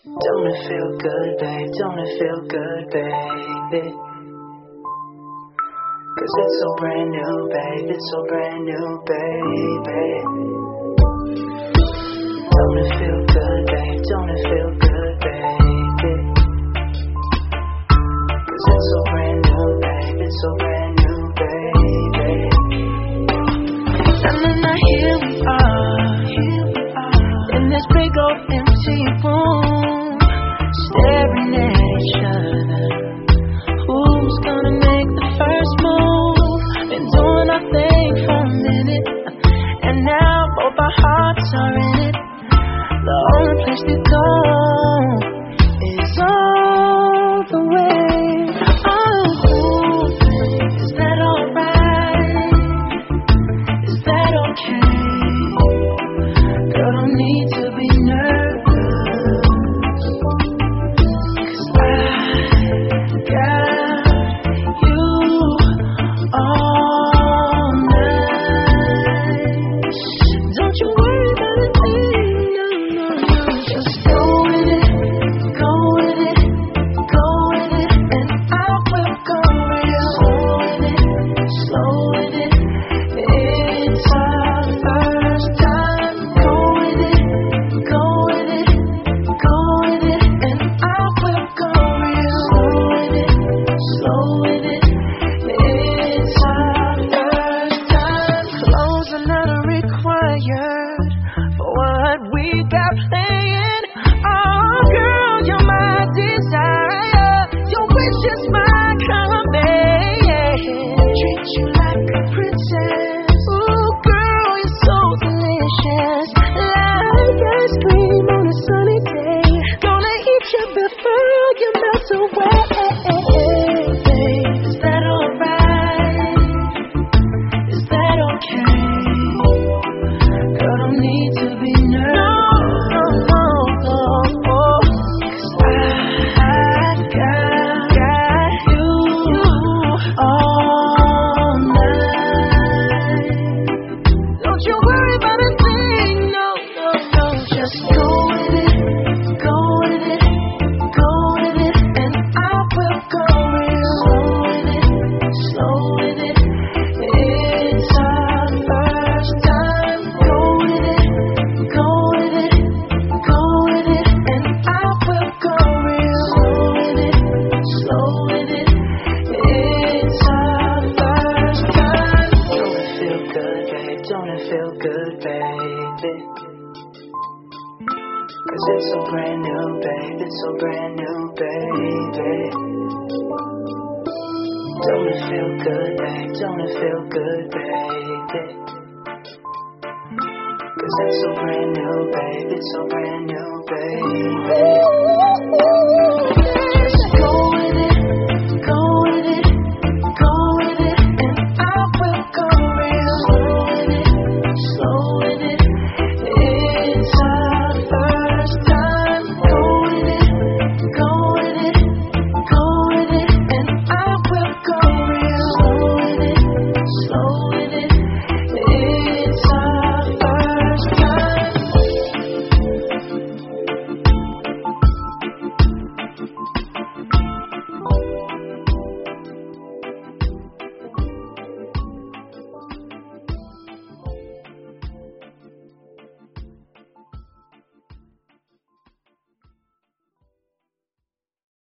Don't it feel good, babe? Don't it feel good, baby? Cause it's so brand new, babe. It's so brand new, baby. Don't it feel good, babe? Don't it feel good, baby? Cause it's so brand new, babe. It's so brand new, baby. And then here we are in this big old empty room, staring at each other. Who's gonna make the first move? Been doing our thing for a minute, and now both our hearts are in it. The only place to go is all the way. Oh, is that alright? Is that okay? Girl, don't need to be nervous, 'cause I got you all night. Don't you worry about a thing, no, no, no. Just go with it, go with it, go with it, and I will go real slow with it. It's our first time. Go with it, go with it, go with it, and I will go real slow with it. It's our first time. Clothes are not required for what we got playing. Oh, girl, you're my desire. Your wish is my command. Treat you like a princess. Ooh, girl, you're so delicious. Like ice cream on a sunny day. Gonna eat you before you melt away. Is that alright? Is that okay? Girl, don't need to be nervous. No, no, no, no. 'Cause I got you all night. Don't you worry about a thing, no, no, no. Just go with it, go with it, go with it, and I will go real slow with it. It's our first time. Go with it, go with it, go with it, and I will go real slow with it. It's our first time. Don't it feel good, babe? Don't it feel good, baby? Cause it's so brand new, babe. It's so brand new, baby. Don't it feel good, babe? Don't it feel good, baby? Cause it's so brand new, babe. It's so brand new, baby.